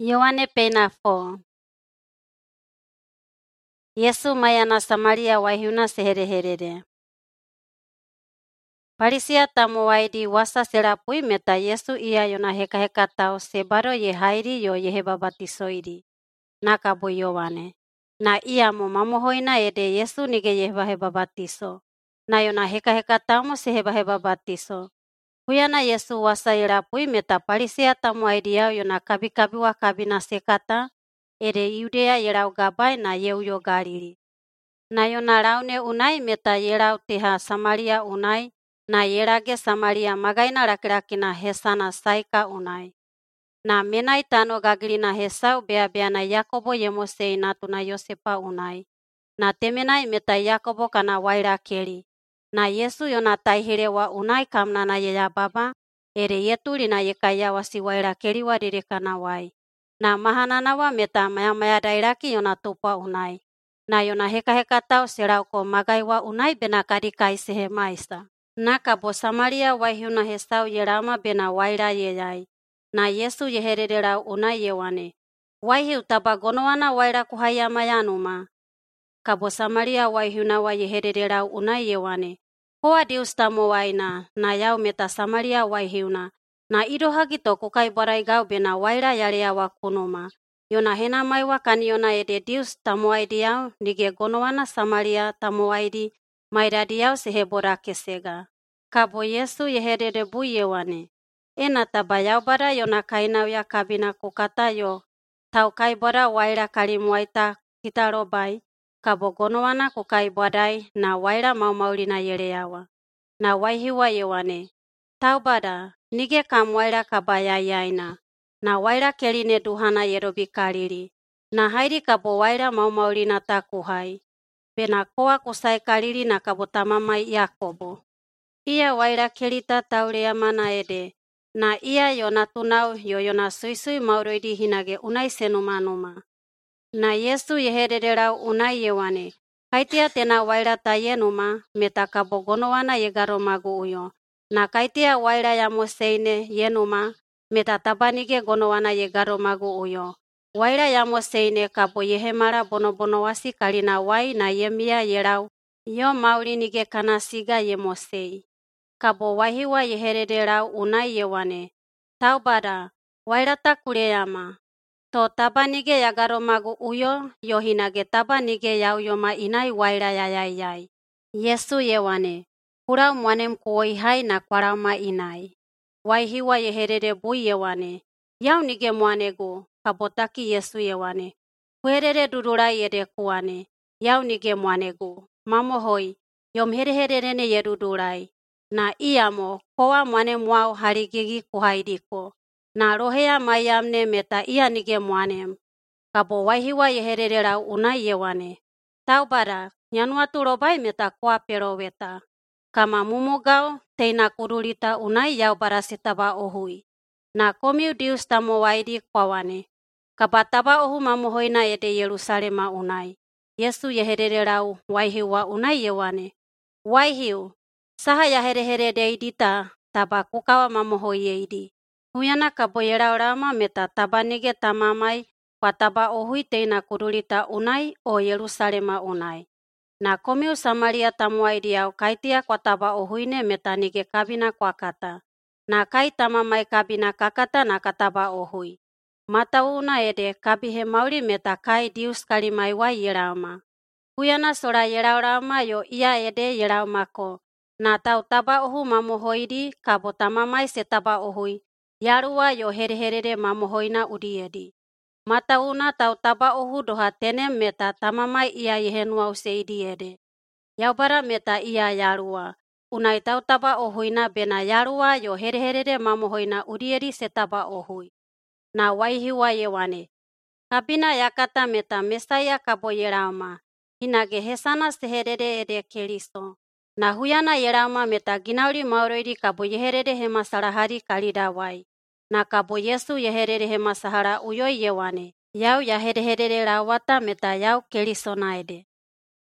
Ioane peina 4. Iesu maiana Samaria waihiuna sehereherere. Parisia tamowaidi wasa serapui meta Iesu ia yona hekahekatau sebaro ye hairi yo yehe babatisoidi. Nakabo Ioane. Na ia mo mamohoina ede Iesu nige yehe babatiso. Na yona hekahekatau mo sehe babatiso. Huyana Iesu wasa irapui meta parisia tamowaidi yau yona kabikabiwa kabina sekata. Ede Yudea yerau gabai na yeuyo Galili. Na yona raune unai meta yerau teha Samaria unai, na yerage Samaria magaina rakirakina hesana Saika unai. Na menai tano gagilina hesau beabeana Yakobo Yemosei natuna Yosepa unai. Na temenai meta Yakobo kana waira keli. Na Yesu yona taihirewa unai kamnana yeya baba, ere yetulina yekayawasi waira keliwa direkana wai. Na mahananawa meta maya dairaki yona tupa unai. Na yona hekahekatau serauko magaiwa unai bena kadikai sehe maisa. Na kabo Samaria waihiuna hesau yerama bena waira yeyai. Na Yesu yehererau unai Ioane. Waihiu taba gonoana waira kuhayama yanuma. Kabo Samaria waihiuna wa yehererau unai Ioane. Hoa Deus tamo waina, na yau meta Samaria waihiuna. Na idohagito kukai barai gau bena waira yareawa kunuma. Yona hena maiwa kaniona ede Deus tamowaidi yau nige gonoana Samaria tamowaidi mairadi yau sehebora kesega. Kabo Yesu yeherere bui Ioane. Ena taba yau bara yona kainau ya kabina kukata yo. Tau kai bara waira kalimuaita kitarobai. Kabo gonoana kukai badai na waira maumaulina yereawa. Na waihiwa Ioane. Tau bada, nige kam waira kabaya yaina. Na waira keline duhana yerobi kalili. Na hairi kabo waira maumaulina takuhai. Bena koa kusai kalili na kabo tamamai Yakobo. Ia waira kelita taurea mana ede. Na ia yona tunau yo yona suisui mauroidi hinage unai senumanuma. Na Yesu yehererau unai Ioane. Kaitia tena waira ta yenuma, meta kabo gonoana yegaro magu uyo. Na kaitia waira ya moseine yenuma, meta tabanige gonoana yegaro magu uyo. Waira ya moseine kabo yehemara bono wasi kalina wai na yemia yerau. Yo mauli nige kanasiga ye mosei. Kabo wahiwa yehererau unai Ioane. Tau bada, waira ta kureyama. To tabanige yagaro magu uyo, yo hinage tabanige yau yoma inai waira yayayai. Yesu Ioane. Kurau mwanem kuoihai na kwarama inai. Waihiwa yeherere bui Ioane. Yau nige mwanegu, kabotaki Yesu Ioane. Kuherere dudurai ede kuane. Yau nige mwanegu. Mamohoi, yom hereherene yedudurai. Na iamo, koa mwanem wau harigigi kuhaidiko. Na rohea mayamne meta ia nige mwanem. Kabo waihiwa yehererau unai Ioane. Tau bara, nyanuatu robai meta koa peroweta. Kama mumugau, teina kudulita unai yau bara setaba ohui. Na komiu Deus tamowaidi kwawane. Kaba taba ohu mamohoina ede Yerusalema unai. Yesu yehererau waihiwa unai Ioane. Waihiu, saha yaherehere deidita taba kukawa mamohoi eidi. Huyana kabo yeraurama meta tabanige tamamai kwa taba ohui teina kudulita unai o Yerusalema unai. Na komiu Samaria tamowaidi yau kaitia kwa taba ohuine meta nige kabina kwa kata. Na kai tamamai kabina kakata na kataba ohui. Matauna ede kabihe mauli meta kai Deus kalimai wai yerauma. Huyana sora yeraurama yo ia ede yeraumako. Na tau taba ohu mamohoidi kabo tamamai setaba ohui. Yarua yo hereherere mamohoina udiedi. Matauna tau taba ohu doha tenem meta tamamai ia yehenua useidi ede. Yaubara meta ia yarua. Unai tau taba ohuina bena yarua yo hereherere mamohoina udiedi setaba ohui. Na waihiwa Ioane. Kabina yakata meta Mesaya kabo yerauma. Hinage hesana seherere ede Keriso. Na huyana yerauma meta ginauri mauroidi kabo yeherere hemasarahari kalidawai. Na kabo Yesu yeherere hemasahara uyoi Ioane. Yau yaherere rawata meta yau Keriso naede.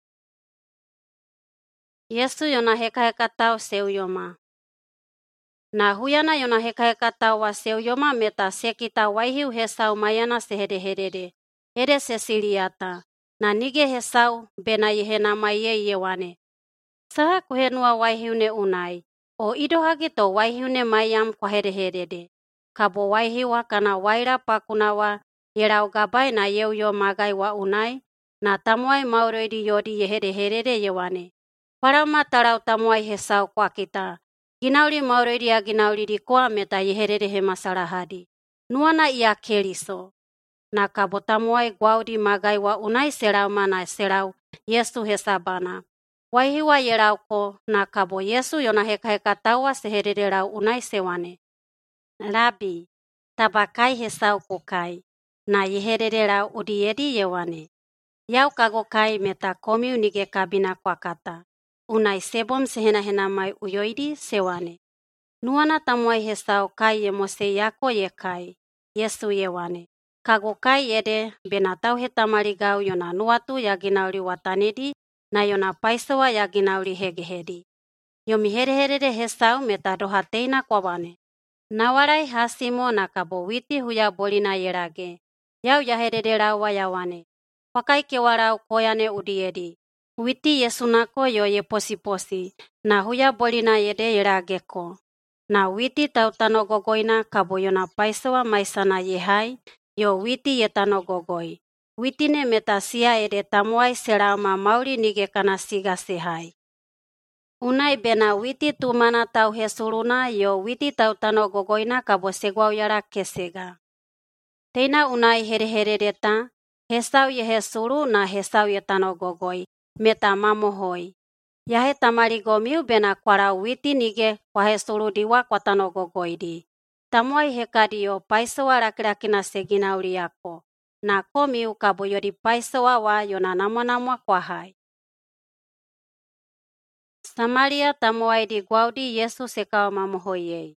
Yesu yona hekahekatau seuyoma. Na huyana yona hekaheka wa seuyoma meta sekita waihiu hesau mayana sehedehedede. Ede sesiliata. Na nige hesau bena yehenama yewane. Saha kuhenua waihiune unai. O idohagi to waihiune mayam kwa hedehedede. Kabo waihiwa kana waira pakunawa yerau gabai na yeuyo magai wa unai. Na tamuai mauroidi yodi yehedehedede yewane. Parama tarau tamuai hesau kwa kita. Ginauli mauroidi ya ginauli di kwa meta yehedede masalahadi. Nuana ia keliso. Na kabo tamuai guaudi magai wa unai serau mana serau Yesu hesabana. Waihiwa yerau ko na kabo Yesu yona hekaheka tawa sehedede rau unai sewane. Rabi, tabakai hesau kukai. Na yehedede rau udiedi yewane. Yau kagokai meta komiu nige kabina kwa kata. Unai sebom sehena mai uyoidi sewane. Nuana tamuai hesau kai ye mose yako ye kai. Yesu yewane. Kagokai ede benatau hetamarigau yona nuatu ya ginauli watanedi na yona paisawa ya ginauli hegehedi. Yomi hedehedede hesau meta dohateina kwa wane. Nawarai hasimo na kabo witi huya bolina yerage. Yau yahedede rawa yawane. Pakai kewarau koyane udiedi. Witi yesunako yo ye posi na huya bolina yede yerageko. Na witi tautano gogoina kabo yona paisawa maisana yehai yo witi yetano gogoi. Witi ne metasia ede tamuai serama mauri nige kana siga sehai. Unai bena witi tumana tau hesuruna yo witi tautano gogoina kabo segwau yara kesega. Teina unai hedehedeta hesau ye hesuru na hesau yetano gogoi. Meta mamohoi. Yahe tamarigomiu bena kwarau witi nige kwa hesuru diwa kwa tano gogoidi. Tamuai hekadio paisawa rakina seginauli yako. Na komiu kabo yodi paisawa wa yona namwa kwa hai. Samaria tamuai di guaudi Yesu sekawa mamohoiei.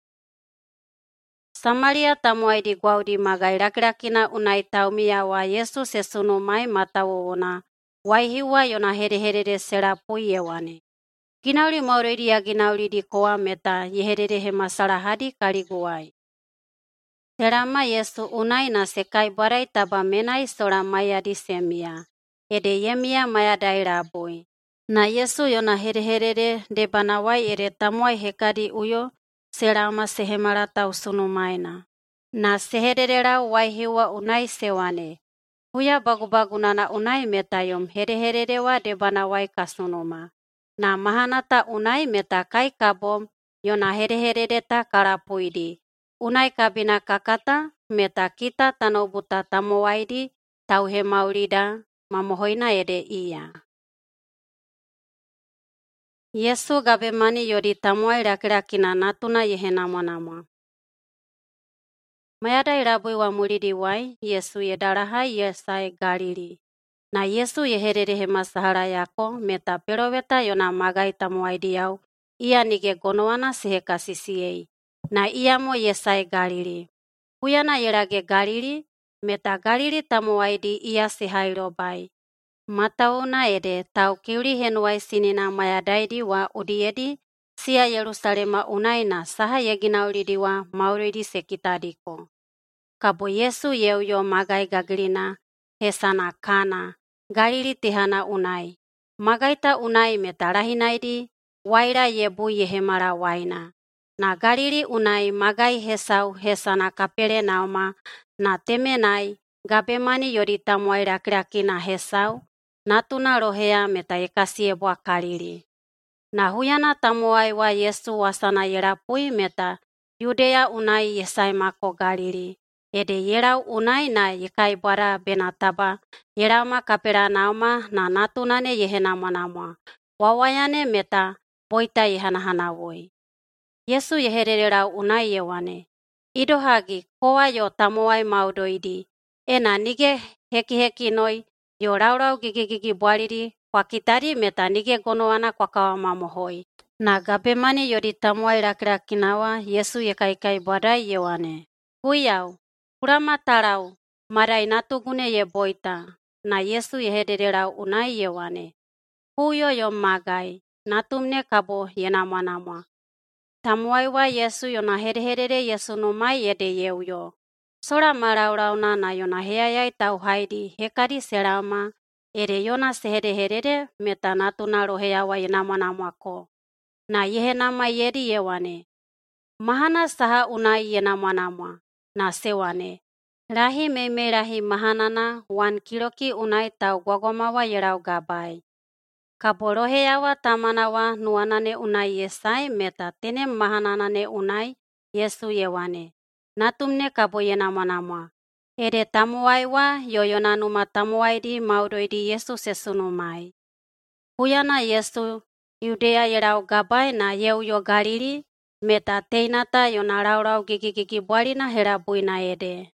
Samaria tamuai di guaudi magai rakina unai taumia wa Yesu sesunu mai matawona. Waihiwa yona hedehedede serapui yewane. Ginauli mauredi ya ginauli di koa meta yehedede hemasalahadi kaliguai. Serama Yesu unai na sekai barai taba menai sora maya di semia. Ede yemia maya dairabui. Na Yesu yona hedehedede debanawai ede tamuai hekadi uyo serama sehemarata usunu maina. Na sehedede rau waihiwa unai sewane. Huya bagu-bagunana unai meta yom hedehedede wa debanawai kasunuma. Na mahanata unai meta kai kabom yona hedehedede ta karapuidi. Unai kabina kakata meta kita tanobuta tamuaidi tauhe maulida mamohoina ede iya. Yesu gabemani yodi tamuai rakina natuna yehenama. Mayadai rabui wa muridi wai Yesu yedarahai yesai Galili. Na Yesu yehedede hemasahara yako meta peroveta yona magai tamuaidi yau ia nige gonoana sehekasisiei. Na iamo yesai Galili. Huyana yerage Galili meta Galili tamuaidi ia sehairobai. Matauna ede tau kiuri henuai sinina mayadaidi wa udiedi sia Yerusalema unaina saha yeginaulidi wa mauridi sekitadiko. Kabo Yesu yeuyo magai gagilina hesana Kana. Galili tehana unai. Magaita unai meta rahinaidi waira yebu yehemara waina. Na Galili unai magai hesau hesana Kaperenauma na temenai gabemani yodi tamuai rakina hesau. Natuna rohea meta yekasie bua Galili. Na huyana tamuai wa Yesu wasana yerapui meta Yudea unai yesai mako Galili. Ede yerau unai na yekai bara benataba yerama Kaperenauma na natunane yehenama. Wawayane meta boita yehanahanawoi. Yesu yehedede rau unai yewane. Idohagi koa yo tamuai maudoidi. Ena nige heki noi yo raurau gigi buariri kwa kitari meta nige gonoana kwa kawa mamohoi. Na gabemani yodi tamuai rakinawa Yesu yekai badai yewane. Huyau, kurama tarau, marai natugune ye boita. Na Yesu yehedede rau unai yewane. Huyo yo magai, natumne kabo yenama. tamuai wa Yesu yona hedehedede Yesu no mai ede yeuyo. Sora maraurauna na yona heayai tau haidi hekadi serama ede yona sehedehedede meta natuna roheawa yenamanamako. Na yehenama yedi yewane. Mahana saha unai yenamanama. Na sewane. Rahi meme rahi mahanana 1 kiloki unai tau gwagwamawa yerau gabai. Kaboroheawa tamanawa nuanane unai yesai meta tenem mahananane unai Yesu yewane. Natumne kabo yenamanama. Ede tamuaiwa yoyonanuma tamuaidi maudoidi Yesu sesunumai. Huyana Yesu Yudea yerau gabai na yeuyo Galili meta teinata yona raurau gigi bwalina herabuina ede.